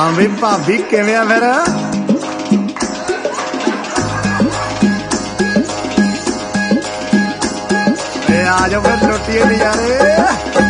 हाँ भी भाभी किवें आ फिर आ जाओ फिर रोटी नजारे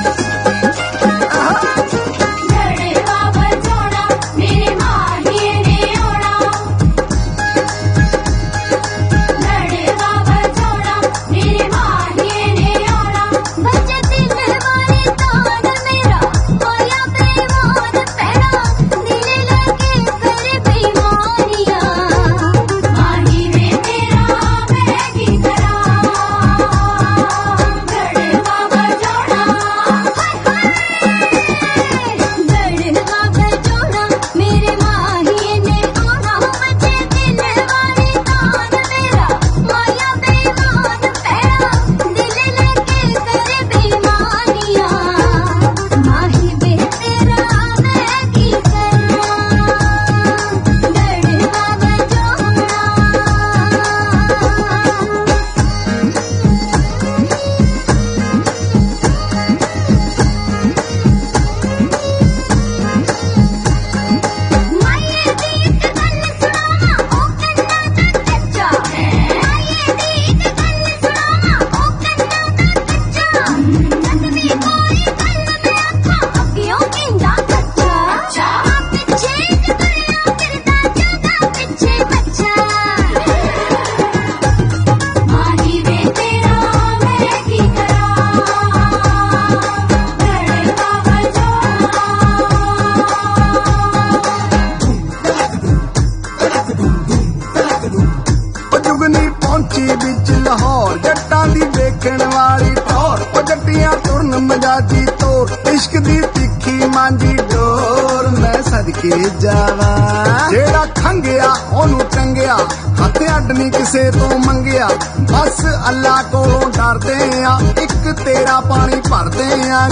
लाहौर जट्टां दी देखण वाली टोर जट्टियां तुरन मजाजी तोर इश्क दी तिखी मांजी डोर मैं सदके जावा जेड़ा खंगया ओनू टंगया हथ अड नहीं किसे तो मंगया बस अल्लाह कोलों डरदे आ एक तेरा पानी भरदे आ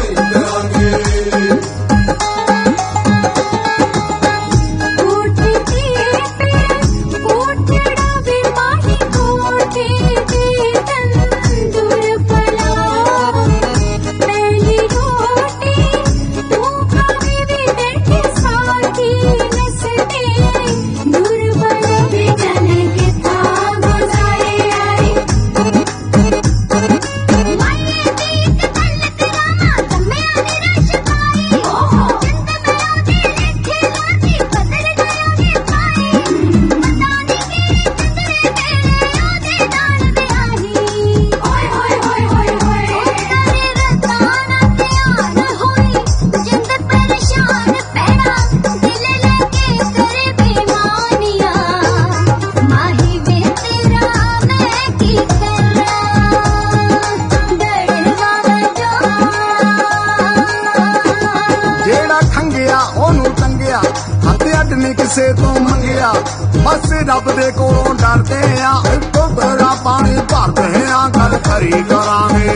किसे तो मंगया बस रब दे कोलों डरदे आ इको तेरा पानी भरदे आ गल खरी करांगे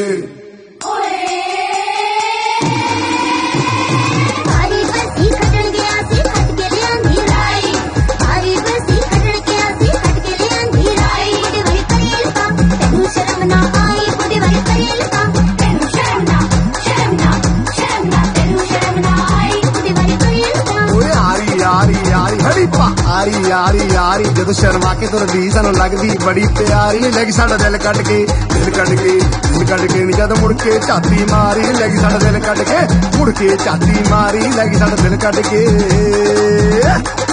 यारी यारी यारी जदों शर्मा के तुर दी सानू लगदी बड़ी प्यारी लगी साडा दिल कट के जद मुड़ के झाती मारी लगी साडा दिल कट के मुड़ के झाती मारी लगी साडा दिल कट के